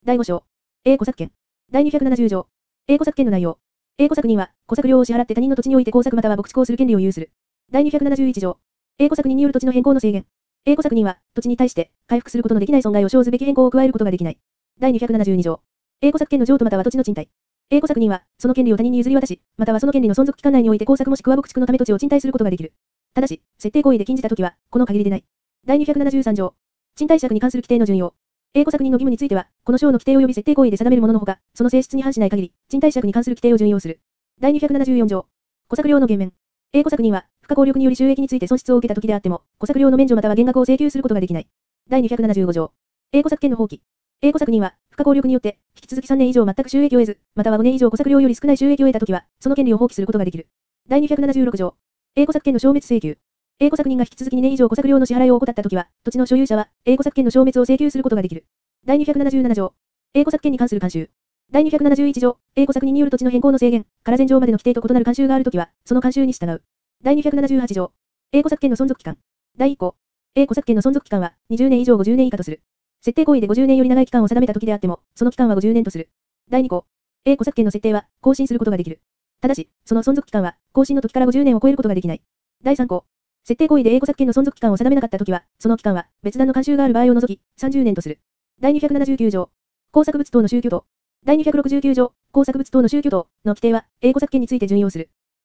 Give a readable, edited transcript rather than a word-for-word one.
第5章。A著作権。第270条。A著作権の内容。A著作人は、著作料を支払って他人の土地において耕作または牧畜をする権利を有する。第271条。A著作人による土地の変更の制限。A著作人は、土地に対して、回復することのできない損害を生ずべき変更を加えることができない。第272条。A著作権の譲渡または土地の賃貸。A著作人は、その権利を他人に譲り渡し、またはその権利の存続期間内において耕作もしくは牧畜のため土地を賃貸することができる。ただし、設定行為で禁じたときは、この限りでない。第273条。賃貸借に関する規定の準用。A著作人の義務については、この章の規定及び設定行為で定めるもののほか、その性質に反しない限り、賃貸借に関する規定を準用する。第274条。小作料の減免。A著作人は、不可抗力により収益について損失を受けたときであっても、小作料の免除または減額を請求することができない。第275条。A著作権の放棄。A著作人は、不可抗力によって、引き続き3年以上全く収益を得ず、または5年以上小作料より少ない収益を得たときは、その権利を放棄することができる。第276条。A著作権の消滅請求。A著作人が引き続き2年以上小作料の支払いを怠ったときは、土地の所有者は、A著作権の消滅を請求することができる。第277条。A著作権に関する慣習。第271条。A著作人による土地の変更の制限、から前条までの規定と異なる慣習があるときは、その慣習に従う。第278条。A著作権の存続期間。第1項。A著作権の存続期間は、20年以上50年以下とする。設定行為で50年より長い期間を定めたときであっても、その期間は50年とする。第2項。A著作権の設定は、更新することができる。ただし、その存続期間は、更新の時から50年を超えることができない。第3項。設定行為でA著作権の存続期間を定めなかったときは、その期間は、別段の慣習がある場合を除き、30年とする。第279条。工作物等の宗教等。第269条。工作物等の宗教等の規定は、A著作権について準用する。